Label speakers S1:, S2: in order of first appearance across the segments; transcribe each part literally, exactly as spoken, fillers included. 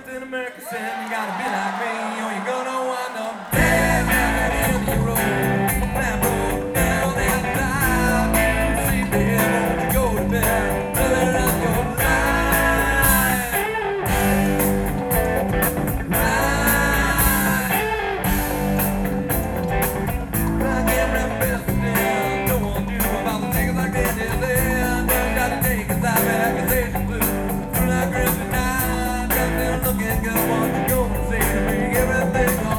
S1: in America saying you gotta be like me or you're gonna wind up dead in the road. That road down that line. Sleep there, won't you go to bed? Living up your life. Life. I get my best in. Don't want to do about the things like they did then. Don't got to take us out of accusation blue. Through that Christmas night. Looking good, want to go and say to me everything.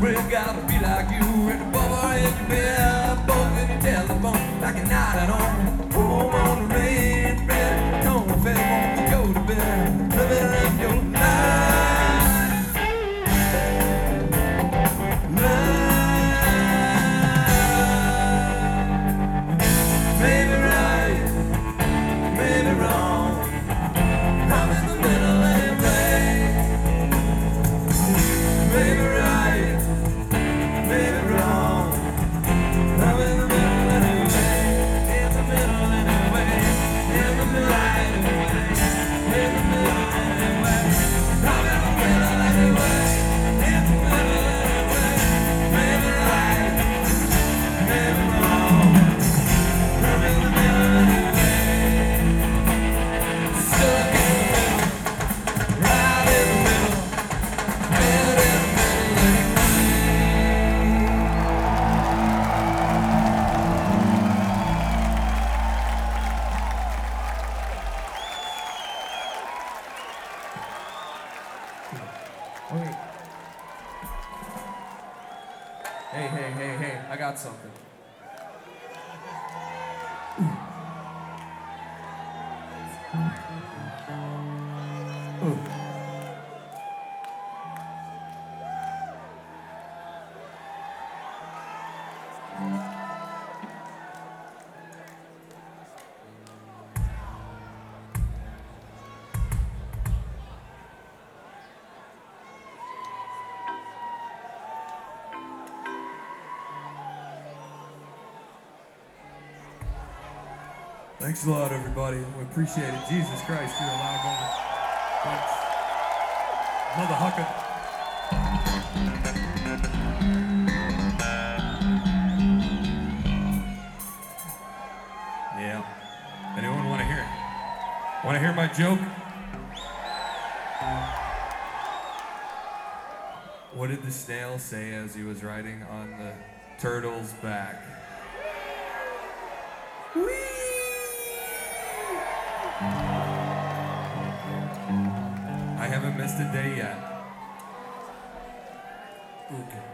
S1: bread, gotta be like you. And the bubble in your bed, both in your telephone, like a night at home. Home on the range, bed, tone fed, won't you go to bed? Living up your life. Life. Maybe right, maybe wrong. I'm in the middle anyway. Maybe right, maybe wrong. I'm in the middle anyway. In the middle anyway. In the middle anyway. In the middle anyway. I'm in the middle anyway. In the middle anyway. Maybe right, maybe wrong. I'm in the middle anyway. Stuck in the middle, right in the middle, right in the middle anyway. Wait. Hey, hey, hey, hey, I got something. Ooh. Thanks a lot, everybody. We appreciate it. Jesus Christ, you're a loud moment. Thanks. Mother Hucker. Yeah. Anyone want to hear it? Want to hear my joke? What did the snail say as he was riding on the turtle's back? Whee! I haven't missed a day yet. Okay.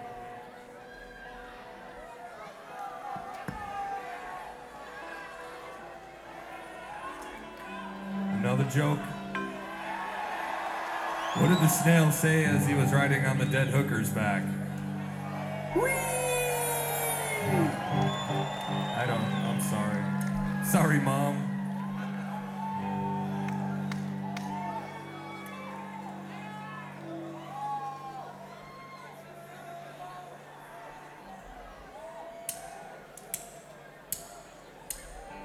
S1: Another joke. What did the snail say as he was riding on the dead hooker's back? Whee! I don't, I'm sorry. Sorry, Mom.